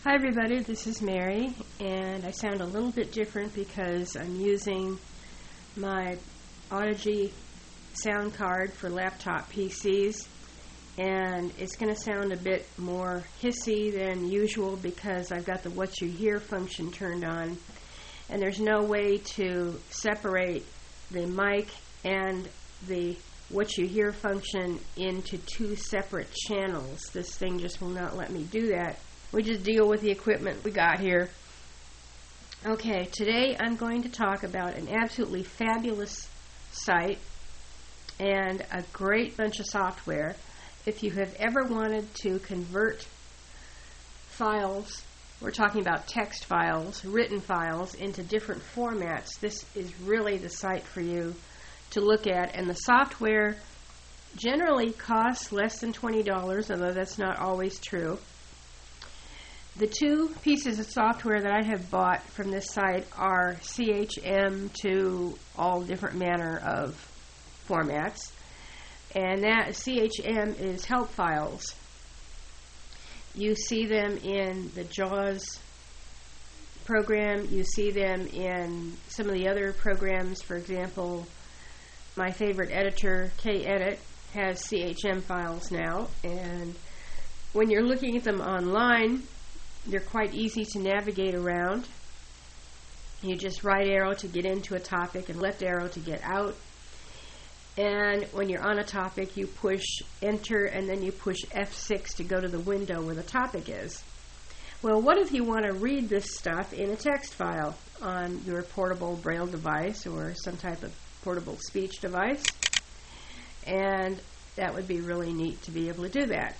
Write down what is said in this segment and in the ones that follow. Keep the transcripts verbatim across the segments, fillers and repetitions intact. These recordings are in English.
Hi everybody, this is Mary, and I sound a little bit different because I'm using my Audigy sound card for laptop P Cs, and it's going to sound a bit more hissy than usual because I've got the What You Hear function turned on, and there's no way to separate the mic and the What You Hear function into two separate channels. This thing just will not let me do that. We just deal with the equipment we got here. Okay, today I'm going to talk about an absolutely fabulous site and a great bunch of software. If you have ever wanted to convert files, we're talking about text files, written files, into different formats, this is really the site for you to look at. And the software generally costs less than twenty dollars, although that's not always true. The two pieces of software that I have bought from this site are C H M to all different manner of formats. And that C H M is help files. You see them in the JAWS program. You see them in some of the other programs. For example, my favorite editor, KEdit, has C H M files now. And when you're looking at them online, they're quite easy to navigate around. You just right arrow to get into a topic and left arrow to get out. And when you're on a topic, you push enter and then you push F six to go to the window where the topic is. Well, what if you want to read this stuff in a text file on your portable Braille device or some type of portable speech device? And that would be really neat to be able to do that.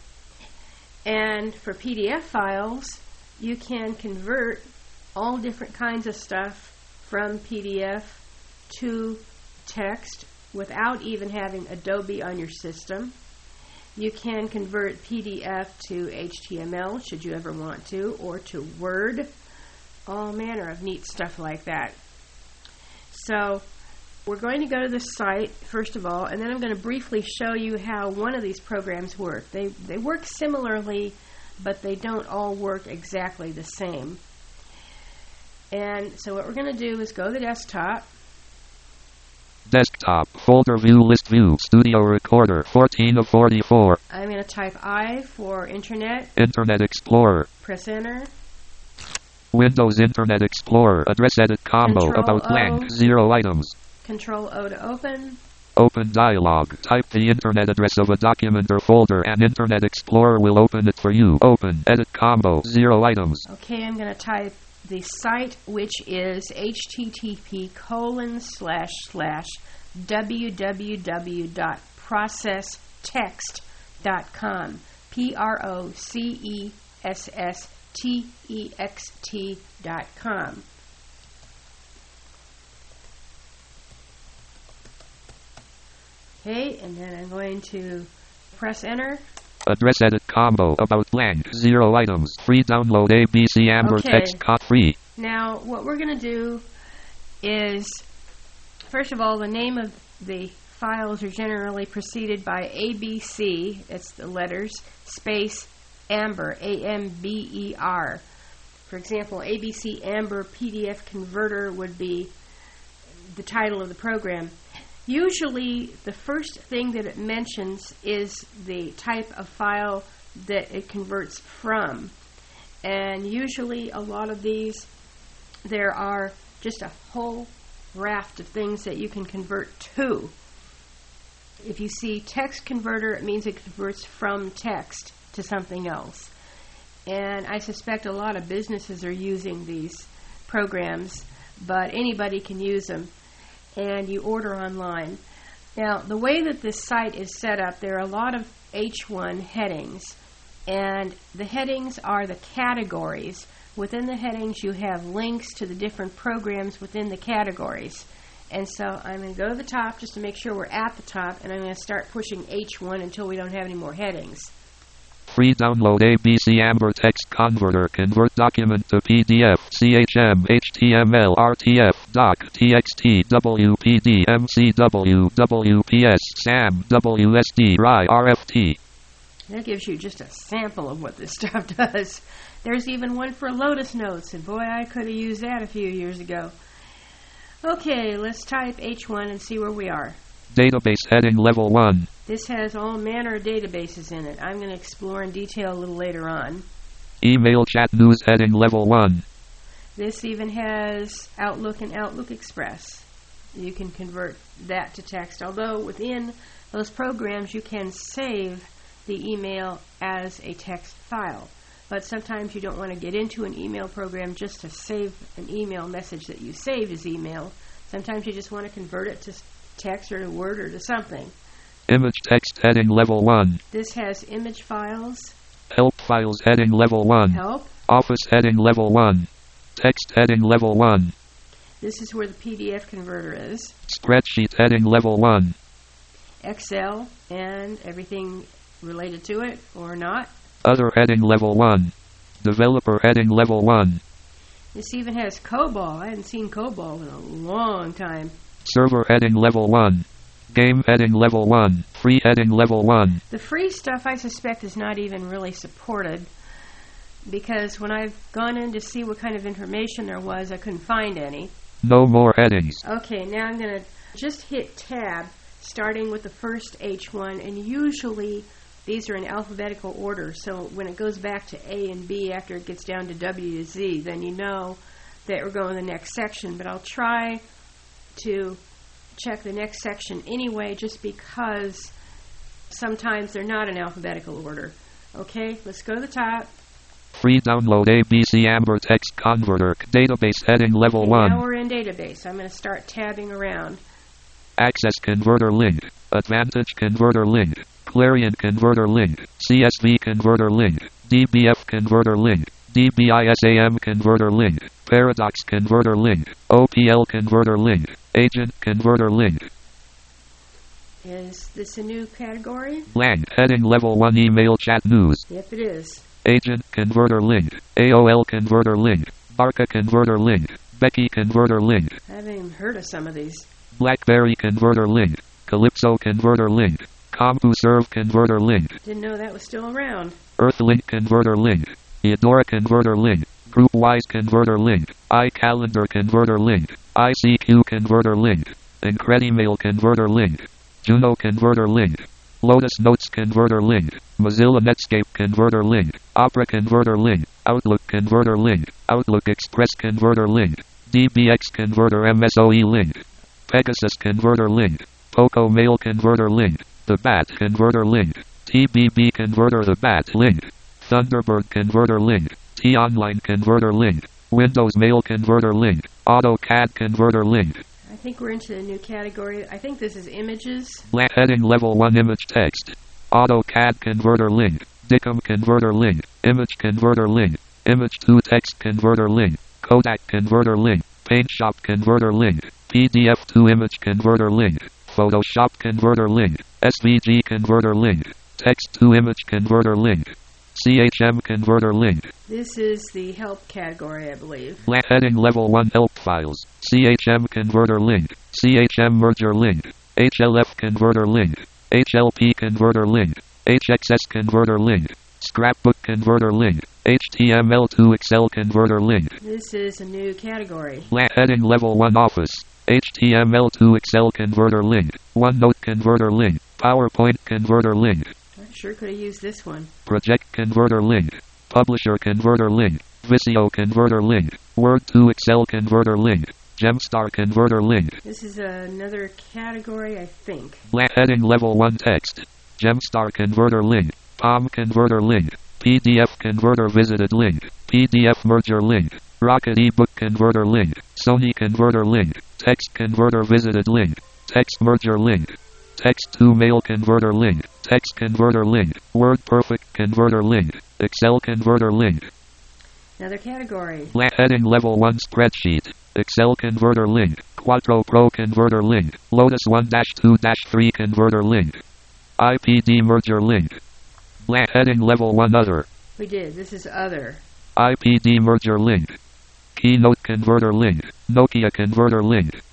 And for P D F files, you can convert all different kinds of stuff from P D F to text without even having Adobe on your system. You can convert P D F to H T M L, should you ever want to, or to Word. All manner of neat stuff like that. So we're going to go to the site, first of all, and then I'm going to briefly show you how one of these programs work. They, they work similarly, but they don't all work exactly the same. And so what we're going to do is go to the desktop. Desktop, folder view, list view, studio recorder, fourteen of forty-four. I'm going to type I for Internet. Internet Explorer. Press Enter. Windows Internet Explorer, address edit combo, Control about O. blank, zero items. Control O to open. Open dialog. Type the internet address of a document or folder and Internet Explorer will open it for you. Open. Edit combo. Zero items. Okay, I'm going to type the site, which is http colon slash slash www dot processtext dot com. P R O C E S S T E X T dot com. Okay, and then I'm going to press enter. Address edit combo, about blank, zero items. Free download A B C Amber Okay. text cut free. Now, what we're going to do is, first of all, the name of the files are generally preceded by A B C, that's the letters, space Amber, A M B E R. For example, A B C Amber P D F Converter would be the title of the program. Usually, the first thing that it mentions is the type of file that it converts from. And usually, a lot of these, there are just a whole raft of things that you can convert to. If you see text converter, it means it converts from text to something else. And I suspect a lot of businesses are using these programs, but anybody can use them. And you order online. Now, the way that this site is set up, there are a lot of H one headings, and the headings are the categories. Within the headings, you have links to the different programs within the categories. And so I'm going to go to the top just to make sure we're at the top, and I'm going to start pushing H one until we don't have any more headings. Free download A B C Amber text converter. Convert document to P D F, C H M, H T M L, R T F, doc, T X T, W P D, M C W, W P S, S A M, W S D, R I, R F T. That gives you just a sample of what this stuff does. There's even one for Lotus Notes, and boy, I could have used that a few years ago. Okay, let's type H one and see where we are. Database heading level one. This has all manner of databases in it. I'm going to explore in detail a little later on. Email chat news heading level one. This even has Outlook and Outlook Express. You can convert that to text, although within those programs you can save the email as a text file. But sometimes you don't want to get into an email program just to save an email message that you saved as email. Sometimes you just want to convert it to text or to Word or to something. Image text heading level one. This has image files. Help files heading level one. Help. Office heading level one. Text heading level one. This is where the P D F converter is. Spreadsheet heading level one. Excel and everything related to it or not. Other heading level one. Developer heading level one. This even has COBOL. I hadn't seen COBOL in a long time. Server heading level one. Game heading level one. Free heading level one. The free stuff I suspect is not even really supported, because when I've gone in to see what kind of information there was, I couldn't find any. No more headings. Okay, now I'm going to just hit tab, starting with the first H one, and usually these are in alphabetical order, so when it goes back to A and B after it gets down to W to Z, then you know that we're going to the next section. But I'll try to check the next section anyway, just because sometimes they're not in alphabetical order. Okay, let's go to the top. Free download A B C Amber Text Converter. Database heading level Okay, one. now we're in database. I'm going to start tabbing around. Access Converter link. Advantage Converter link. Clarion Converter link. C S V Converter link. D B F Converter link. D B I S A M Converter link. Paradox Converter link. O P L Converter link. Agent Converter link. Is this a new category? Lang heading level one. Email chat news. Yep, it is. Agent Converter link. A O L Converter link. Barca Converter link. Becky Converter link. I haven't even heard of some of these. BlackBerry Converter link. Calypso Converter link. CompuServe Converter link. Didn't know that was still around. Earthlink Converter link. Eudora Converter link. GroupWise Converter link. iCalendar Converter link. I C Q Converter link. Incredimail Converter link. Juno Converter link. Lotus Notes Converter link. Mozilla Netscape Converter link. Opera Converter link. Outlook Converter link. Outlook Express Converter link. D B X Converter M S O E link. Pegasus Converter link. Poco Mail Converter link. The Bat Converter link. T B B Converter The Bat link. Thunderbird Converter link. T-Online Converter link. Windows Mail Converter link. AutoCAD Converter link. I think we're into a new category. I think this is images. La heading level one image text. AutoCAD Converter link. Dicom Converter link. Image Converter link. Image to text Converter link. Kodak Converter link. PaintShop Converter link. P D F to image Converter link. Photoshop Converter link. S V G Converter link. Text to image Converter link. C H M Converter link. This is the help category, I believe. La heading level one help files. C H M Converter link. C H M Merger link. H L F Converter link. H L P Converter link. H X S Converter link. Scrapbook Converter link. H T M L to Excel Converter link. This is a new category. La heading level one Office. H T M L to Excel Converter link. OneNote Converter link. PowerPoint Converter link. I sure could have used this one. Project Converter link. Publisher Converter link. Visio Converter link. Word to Excel Converter link. Gemstar Converter link. This is another category, I think. La heading level one text. Gemstar Converter link. Palm Converter link. P D F Converter visited link. P D F merger link. Rocket ebook Converter link. Sony Converter link. Text Converter visited link. Text merger link. Text to mail Converter link. Text Converter link. WordPerfect Converter link. Excel Converter link. Another category. La heading level one spreadsheet. Excel Converter link. Quattro Pro Converter link. Lotus one dash two dash three Converter link. I P D merger link. La heading level one other. We did. This is other. I P D merger link. Keynote Converter link. Nokia Converter link.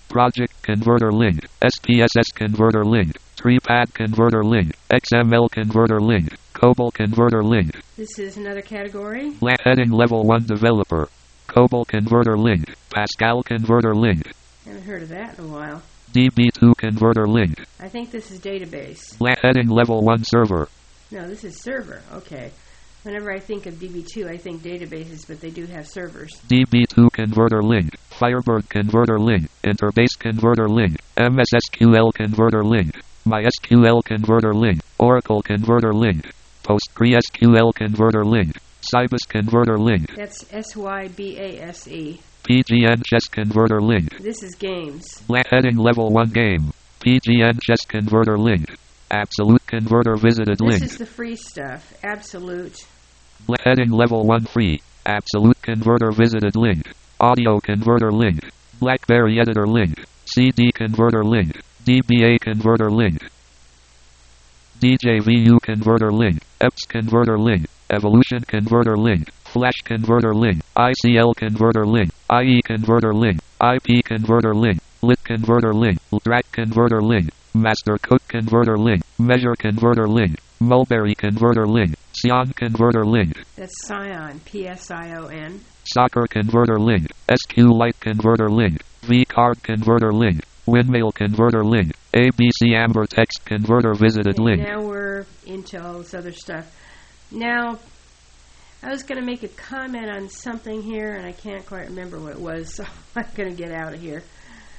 Project Converter Link, S P S S Converter Link, TreePad Converter Link, X M L Converter Link, COBOL Converter Link. This is another category. La- heading Level one Developer, COBOL Converter Link, Pascal Converter Link, Haven't heard of that in a while. D B two Converter Link. I think this is database. La- heading Level one Server, No, this is server. Okay. Whenever I think of D B two, I think databases, but they do have servers. D B two Converter Link, Firebird Converter Link, Interbase Converter Link, M S S Q L Converter Link, MySQL Converter Link, Oracle Converter Link, PostgreSQL Converter Link, Sybase Converter Link, That's S Y B A S E. P G N Chess Converter Link. This is games. La- heading Level one Game, P G N Chess Converter Link, Absolute Converter Visited This Link. is the free stuff. Absolute. La- heading Level one Free, Absolute Converter Visited Link, Audio Converter Link, BlackBerry Editor Link, C D Converter Link, D B A Converter Link, D J V U Converter Link, E P S Converter Link, Evolution Converter Link, Flash Converter Link, I C L Converter Link, I E Converter Link, I P Converter Link, Lit Converter Link, L D R A C Converter Link, Master Code Converter Link, Measure Converter Link, Mulberry Converter Link, Scion Converter Link, That's Scion. P S I O N. Soccer Converter Link, SQLite Converter Link, V-Card Converter Link, Windmill Converter Link, A B C Amber Text Converter Visited Okay, Link. now we're into all this other stuff. Now, I was going to make a comment on something here, and I can't quite remember what it was, so I'm going to get out of here.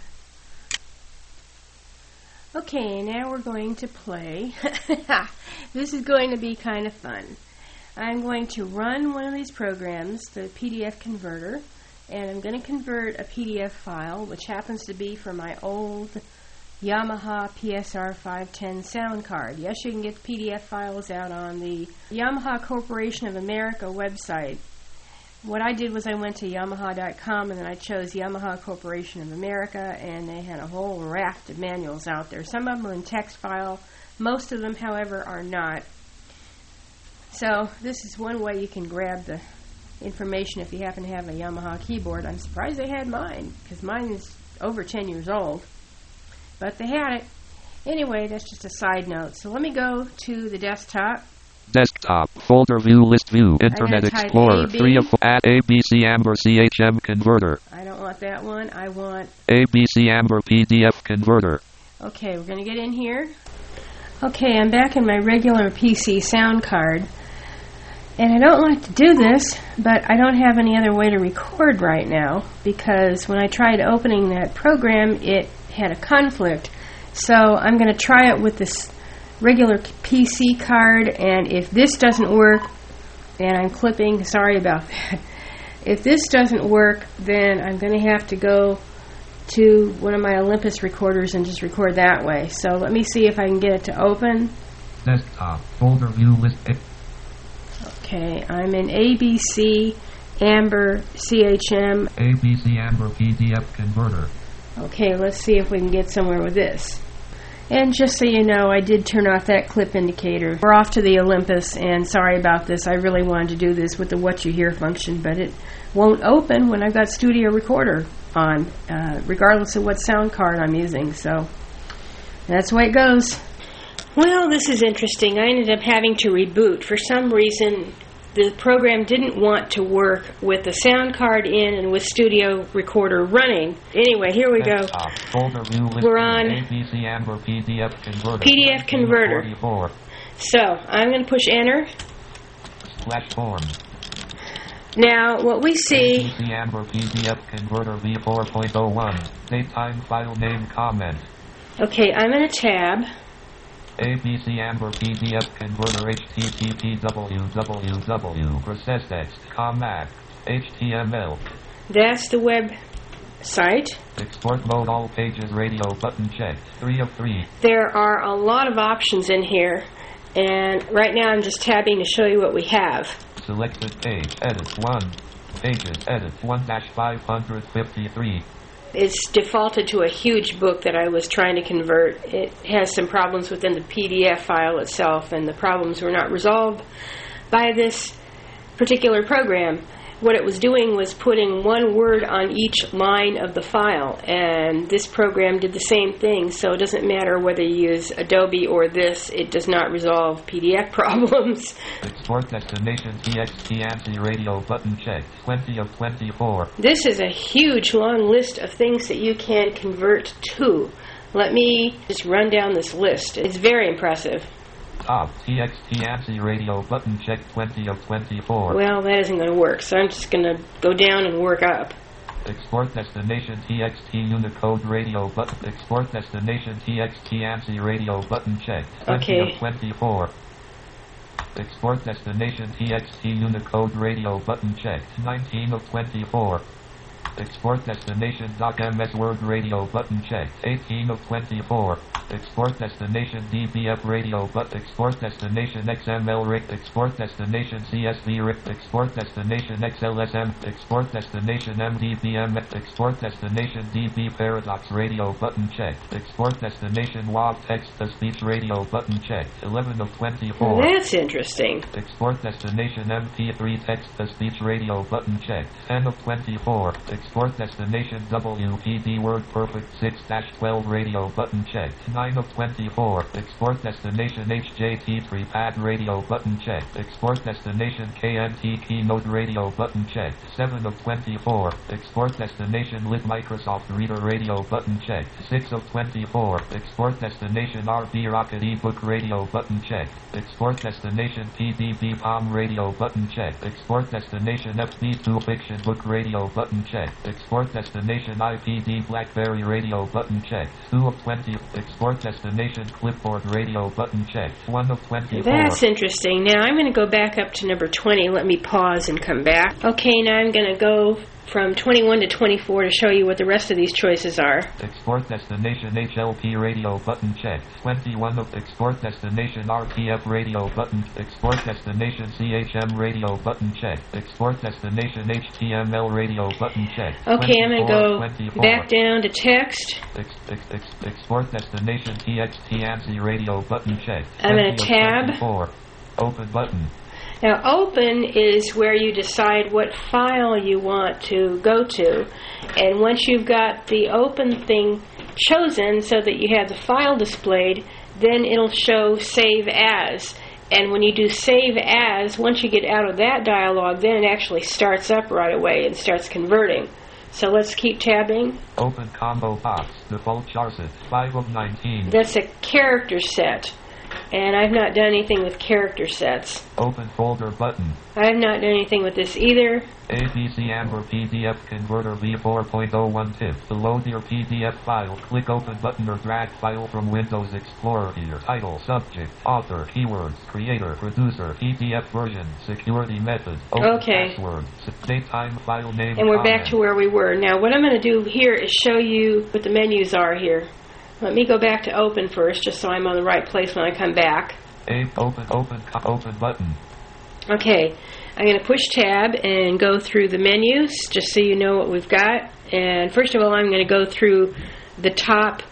Okay, now we're going to play. This is going to be kind of fun. I'm going to run one of these programs, the P D F converter, and I'm going to convert a P D F file, which happens to be from my old Yamaha P S R five ten sound card. Yes, you can get P D F files out on the Yamaha Corporation of America website. What I did was I went to Yamaha dot com and then I chose Yamaha Corporation of America, and they had a whole raft of manuals out there. Some of them are in text file. Most of them, however, are not. So this is one way you can grab the information if you happen to have a Yamaha keyboard. I'm surprised they had mine, because mine is over ten years old. But they had it. Anyway, that's just a side note. So let me go to the desktop. Desktop, folder view, list view, Internet type Explorer, A B. three of four, at A B C Amber C H M Converter, I don't want that one. I want... A B C Amber P D F Converter. Okay, we're going to get in here. Okay, I'm back in my regular P C sound card. And I don't like to do this, but I don't have any other way to record right now, because when I tried opening that program, it had a conflict. So I'm going to try it with this regular P C card, and if this doesn't work, and I'm clipping, sorry about that. If this doesn't work, then I'm going to have to go to one of my Olympus recorders and just record that way. So let me see if I can get it to open. Desktop, folder view, list. Okay, I'm in A B C Amber C H M. A B C Amber P D F Converter. Okay, let's see if we can get somewhere with this. And just so you know, I did turn off that clip indicator. We're off to the Olympus, and sorry about this. I really wanted to do this with the What You Hear function, but it won't open when I've got Studio Recorder on, uh, regardless of what sound card I'm using. So that's the way it goes. Well, this is interesting. I ended up having to reboot. For some reason, the program didn't want to work with the sound card in and with Studio Recorder running. Anyway, here we go. Desktop, folder view, list. We're on A B C Amber P D F Converter. P D F Converter. forty-four. So, I'm going to push enter. Slash form. Now, what we see... A B C Amber P D F Converter V four point oh one. Datetime file name comment. Okay, I'm in a tab. A B C Amber P D F Converter H T T P www process text command H T M L. That's the web site. Export mode all pages radio button checked. Three of three. There are a lot of options in here, and right now I'm just tabbing to show you what we have. Selected page. Edit one. Pages. Edit one dash five hundred fifty-three. It's defaulted to a huge book that I was trying to convert. It has some problems within the P D F file itself, and the problems were not resolved by this particular program. what it was doing was putting one word on each line of the file, and this program did the same thing. So it doesn't matter whether you use Adobe or this, it does not resolve P D F problems. Export destination T X T ANSI radio button checked. twenty of twenty-four. This is a huge long list of things that you can convert to. Let me just run down this list. It's very impressive. Top T X T ANSI radio button checked. twenty of twenty-four. Well, that isn't going to work, so I'm just going to go down and work up. Export destination T X T Unicode radio button. Export destination T X T ANSI radio button checked. twenty Okay. of twenty-four. Export destination T X T Unicode radio button checked. nineteen of twenty-four. Export destination .ms Word radio button checked. eighteen of twenty-four. Export destination D B F radio but export destination X M L R I C. Export destination C S V R I C. Export destination X L S M. Export destination M D B M. Export destination D B Paradox radio button checked. Export destination W A V text to speech radio button checked. eleven of twenty-four. That's interesting. Export destination M P three text to speech radio button checked. ten of twenty-four. Export destination W P D Word Perfect six dash twelve radio button checked. nine of twenty-four. Export destination H J T three pad radio button checked. Export destination K N T keynote radio button checked. seven of twenty-four. Export destination Lit Microsoft Reader radio button checked. six of twenty-four. Export destination R B Rocket ebook radio button checked. Export destination P D B Palm radio button checked. Export destination F B two fiction book radio button checked. Export destination I P D BlackBerry radio button checked. two of twenty. Export destination clipboard radio button checked. one of twenty-four. That's interesting. Now I'm going to go back up to number twenty. Let me pause and come back. Okay, now I'm going to go from twenty-one to twenty-four to show you what the rest of these choices are. Export destination H L P radio button checked. twenty-one of export destination R T F radio button. Export destination C H M radio button checked. Export destination H T M L radio button checked. Okay, I'm going to go twenty-four. back down to text. Ex, ex, ex, export destination T X T ANSI radio button checked. I'm going to twenty of tab. twenty-four. Open button. Now, open is where you decide what file you want to go to. And once you've got the open thing chosen so that you have the file displayed, then it'll show Save As. And when you do Save As, once you get out of that dialog, then it actually starts up right away and starts converting. So let's keep tabbing. Open combo box. Default charset. five of nineteen. That's a character set. And I've not done anything with character sets. Open folder button. I've not done anything with this either. A B C Amber P D F Converter V four point oh one tip. To load your P D F file, click Open button or drag file from Windows Explorer here. Title, subject, author, keywords, creator, producer, P D F version, security method, open Okay. password, date time, file name, And we're comment. back to where we were. Now what I'm going to do here is show you what the menus are here. Let me go back to open first, just so I'm on the right place when I come back. A open, open, co- open button. Okay, I'm going to push tab and go through the menus, just so you know what we've got. And first of all, I'm going to go through the top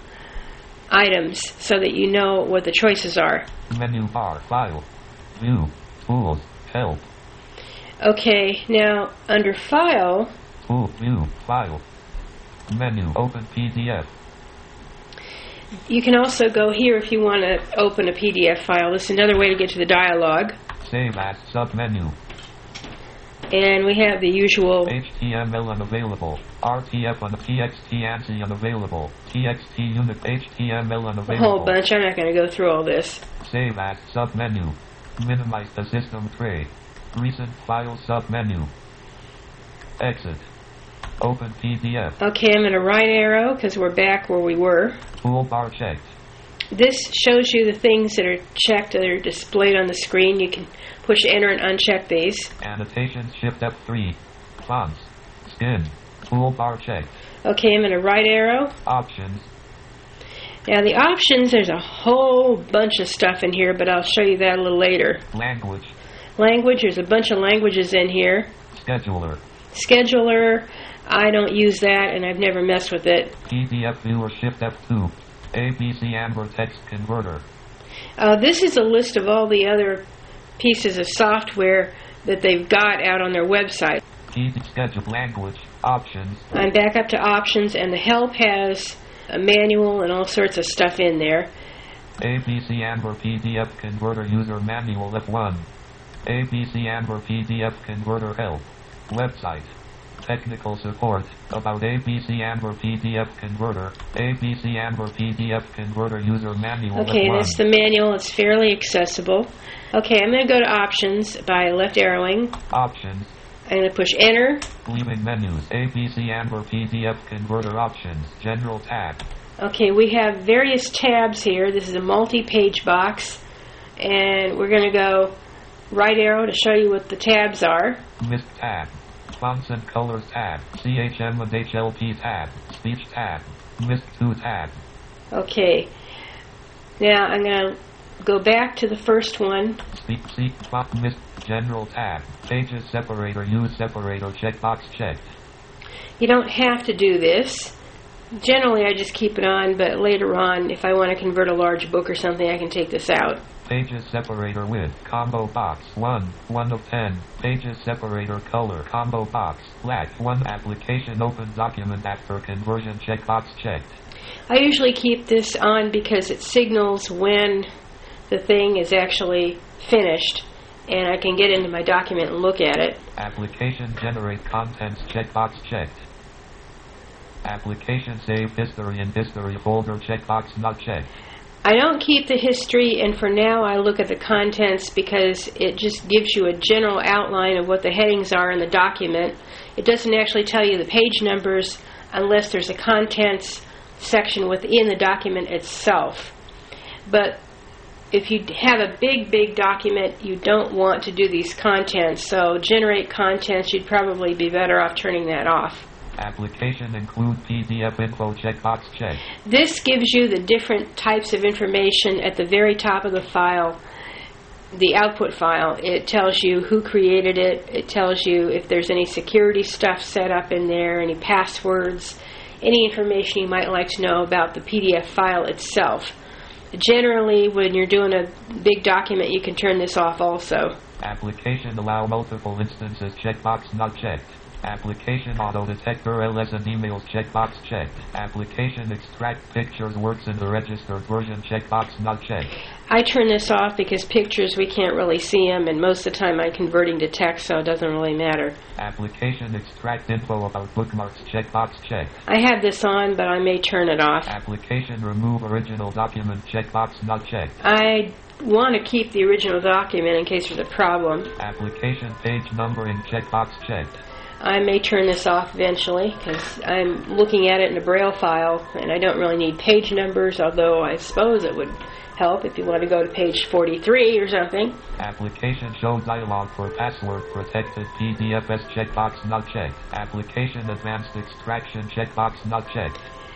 items so that you know what the choices are. Menu bar, file, view, tools, help, Okay, now under file, tool, view, file, menu, open P D F. you can also go here if you want to open a P D F file. This is another way to get to the dialog. Save as submenu. And we have the usual. H T M L unavailable. R T F on T X T ANSI unavailable. T X T unit H T M L A unavailable. whole bunch. I'm not going to go through all this. Save as submenu. Minimize the system tray. Recent file submenu. Exit. Open P D F. Okay, I'm going to right arrow because we're back where we were. Toolbar checked. This shows you the things that are checked that are displayed on the screen. You can push enter and uncheck these. Annotations shift F three. Fonts. Skin. Toolbar checked. Okay, I'm going to right arrow. Options. Now the options, there's a whole bunch of stuff in here, but I'll show you that a little later. Language. Language, there's a bunch of languages in here. Scheduler. Scheduler, I don't use that and I've never messed with it. P D F viewer shift F two. A B C Amber text converter. Uh, this is a list of all the other pieces of software that they've got out on their website. P D schedule language. Options. I'm back up to options, and the help has a manual and all sorts of stuff in there. A B C Amber P D F Converter User Manual F one. A B C Amber P D F Converter Help. Website. Technical support. About A B C Amber P D F Converter. A B C Amber P D F Converter User Manual Okay, F one. that's the manual. It's fairly accessible. Okay, I'm going to go to options by left arrowing. Options. I'm going to push enter. Leaving menus. A B C Amber P D F Converter Options. General tab. Okay, we have various tabs here. This is a multi-page box, and we're going to go right arrow to show you what the tabs are. Mist tab. Fonts and Colors tab. C H M and H L P tab. Speech tab. Mist two tab. Okay. Now I'm going to go back to the first one. Speak, seek, font, Mist, General tab. Pages separator, use separator, checkbox checked. You don't have to do this. Generally, I just keep it on, but later on, if I want to convert a large book or something, I can take this out. Pages separator with combo box one, one of ten. Pages separator color combo box black one. Application open document after conversion checkbox checked. I usually keep this on because it signals when the thing is actually finished, and I can get into my document and look at it. Application generate contents checkbox checked. Application save history in history folder checkbox not checked. I don't keep the history, and for now I look at the contents because it just gives you a general outline of what the headings are in the document. It doesn't actually tell you the page numbers unless there's a contents section within the document itself. But if you have a big, big document, you don't want to do these contents. So generate contents, you'd probably be better off turning that off. Application include P D F info checkbox checked. This gives you the different types of information at the very top of the file, the output file. It tells you who created it. It tells you if there's any security stuff set up in there, any passwords, any information you might like to know about the P D F file itself. Generally, when you're doing a big document, you can turn this off also. Application allow multiple instances checkbox not checked. Application auto detector L S and emails checkbox checked. Application extract pictures works in the registered version checkbox not checked. I turn this off because pictures, we can't really see them, and most of the time I'm converting to text, so it doesn't really matter. Application extract info about bookmarks checkbox checked. I have this on, but I may turn it off. Application remove original document checkbox not checked. I want to keep the original document in case there's a problem. Application page numbering checkbox checked. I may turn this off eventually because I'm looking at it in a Braille file, and I don't really need page numbers, although I suppose it would help if you want to go to page forty-three or something. Application show dialog for password protected P D F S checkbox not checked. Application advanced extraction checkbox not checked.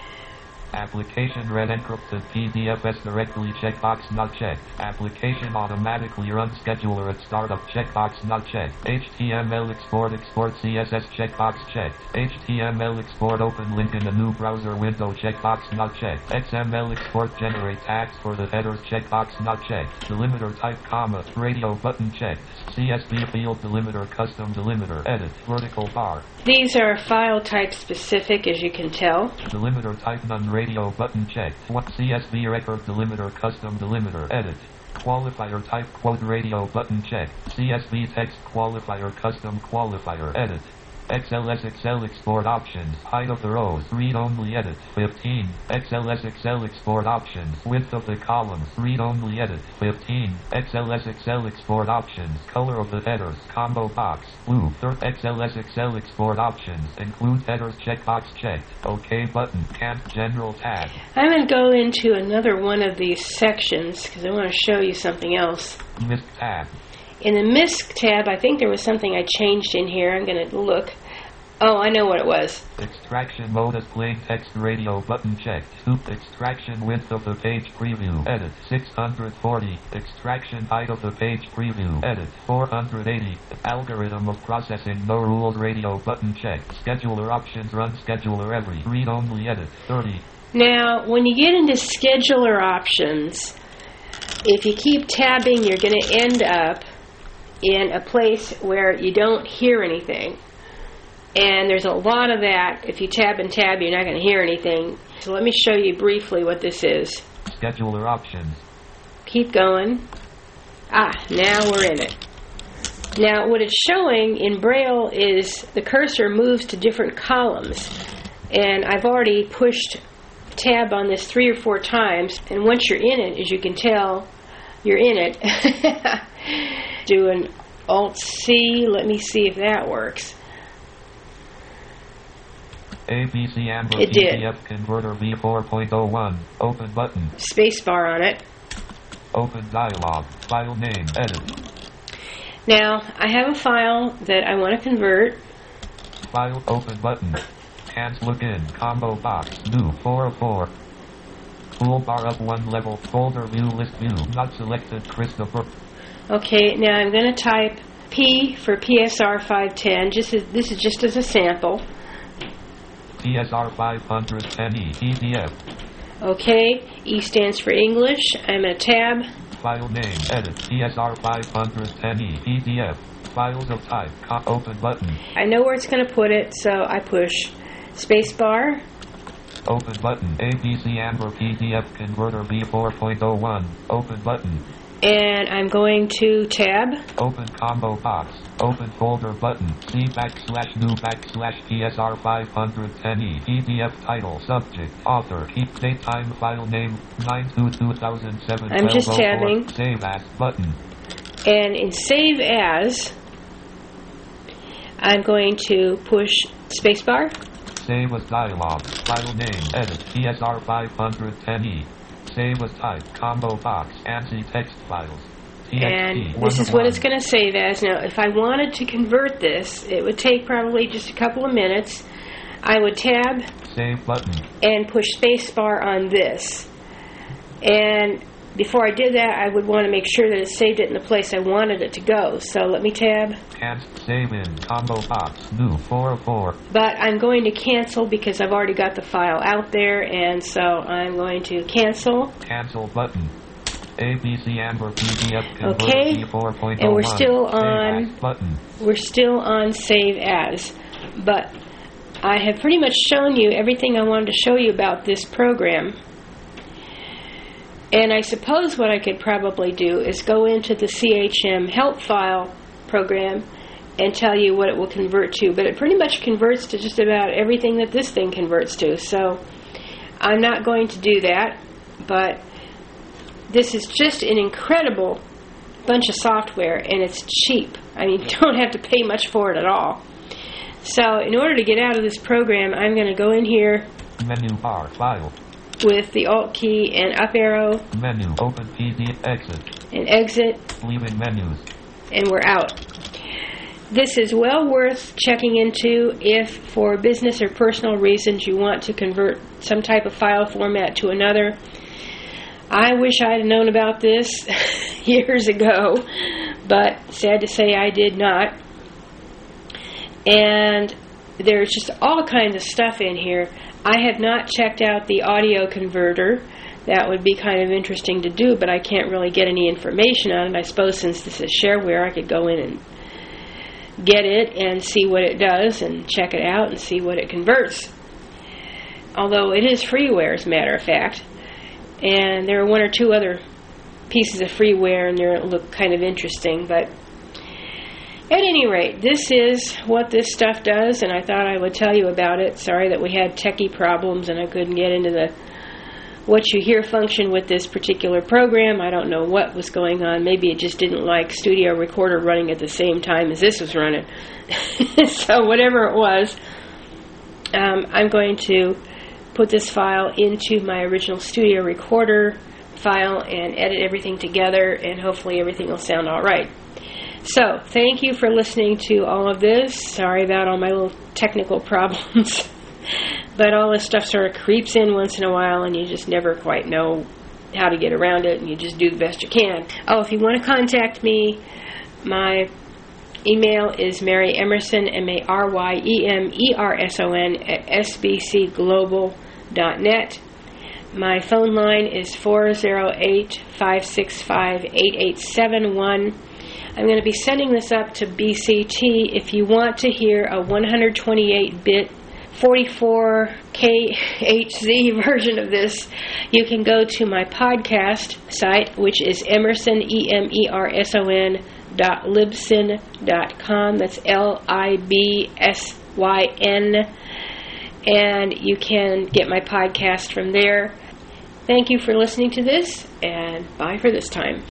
Application read encrypted P D F S directly checkbox not checked. Application automatically run scheduler at startup checkbox not checked. H T M L export export C S S checkbox checked. H T M L export open link in a new browser window checkbox not checked. X M L export generate tags for the headers checkbox not checked. Delimiter type comma radio button checked. C S V field delimiter custom delimiter edit vertical bar. These are file type specific, as you can tell. Delimiter type none radio button checked. What C S V record delimiter custom delimiter edit. Qualifier type quote radio button checked. C S V text qualifier custom qualifier edit. X L S Excel export options. Height of the rows. Read only edit. fifteen. X L S Excel export options. Width of the columns. Read only edit. fifteen. X L S Excel export options. Color of the headers. Combo box. Blue. X L S Excel export options. Include headers checkbox checked. OK button. Can't general tab. I'm going to go into another one of these sections because I want to show you something else. M I S C tab. In the M I S C tab, I think there was something I changed in here. I'm going to look. Oh, I know what it was. Extraction mode as plain text radio button checked. Soup extraction width of the page preview edit six hundred forty. Extraction height of the page preview edit four hundred eighty. Algorithm of processing no rules radio button checked. Scheduler options run scheduler every. Read only edit thirty. Now, when you get into scheduler options, if you keep tabbing, you're going to end up in a place where you don't hear anything. And there's a lot of that. If you tab and tab, you're not going to hear anything. So let me show you briefly what this is. Scheduler options. Keep going. Ah, now we're in it. Now what it's showing in Braille is the cursor moves to different columns. And I've already pushed tab on this three or four times. And once you're in it, as you can tell, you're in it. Do an Alt-C. Let me see if that works. A B C Amber It P D did. F Converter V four point oh one. Open button. Spacebar on it. Open dialog. File name. Edit. Now, I have a file that I want to convert. File. Open button. Cancel again. Combo box. New. four oh four. Toolbar up one level. Folder view. List view. Not selected. Christopher. Okay, now I'm going to type P for P S R five ten. Just as, this is just as a sample. P S R five ten E. P D F. Okay, E stands for English. I'm going to tab. File name. Edit. P S R five ten E. P D F. Files of type. Co- open button. I know where it's going to put it, so I push spacebar. Open button. A B C Amber P D F Converter V four point oh one. Open button. And I'm going to tab. Open combo box. Open folder button. C backslash new backslash P S R five ten E. P D F title. Subject. Author. Keep date time. File name. nine two two thousand seven. I'm just tabbing. Save as button. And in Save As, I'm going to push spacebar. Save as dialog. File name. Edit. P S R five ten E. Save as type. Combo box. ANSI text files. T X T. And this is what it's going to save as. Now, if I wanted to convert this, it would take probably just a couple of minutes. I would tab Save button. and push spacebar on this. And before I did that, I would want to make sure that it saved it in the place I wanted it to go. So let me tab. Can't save in combo box. New four oh four. But I'm going to cancel because I've already got the file out there, and so I'm going to cancel. Cancel button. A B C Amber P D F Converter Okay. V four point oh one. And we're still Save on. as button. We're still on Save As. But I have pretty much shown you everything I wanted to show you about this program. And I suppose what I could probably do is go into the C H M help file program and tell you what it will convert to. But it pretty much converts to just about everything that this thing converts to. So I'm not going to do that. But this is just an incredible bunch of software, and it's cheap. I mean, you don't have to pay much for it at all. So in order to get out of this program, I'm going to go in here Menu bar. File. with the Alt key and up arrow Menu. Open P D F. Exit. and exit, Leaving menus. and we're out. This is well worth checking into if for business or personal reasons you want to convert some type of file format to another. I wish I had known about this years ago, but sad to say I did not. And there's just all kinds of stuff in here. I have not checked out the audio converter. That would be kind of interesting to do, but I can't really get any information on it. I suppose since this is shareware, I could go in and get it and see what it does and check it out and see what it converts. Although it is freeware, as a matter of fact. And there are one or two other pieces of freeware, and they look kind of interesting. But at any rate, this is what this stuff does, and I thought I would tell you about it. Sorry that we had techie problems and I couldn't get into the what you hear function with this particular program. I don't know what was going on. Maybe it just didn't like Studio Recorder running at the same time as this was running. So whatever it was, um, I'm going to put this file into my original Studio Recorder file and edit everything together, and hopefully everything will sound all right. So, thank you for listening to all of this. Sorry about all my little technical problems. But all this stuff sort of creeps in once in a while, and you just never quite know how to get around it, and you just do the best you can. Oh, if you want to contact me, my email is Mary Emerson, M A R Y E M E R S O N, at S B C global dot net. My phone line is four oh eight, five six five, eight eight seven one. I'm going to be sending this up to B C T. If you want to hear a one hundred twenty-eight bit forty-four K H Z version of this, you can go to my podcast site, which is Emerson, E M E R S O N, dot libsyn dot com. That's L I B S Y N. And you can get my podcast from there. Thank you for listening to this, and bye for this time.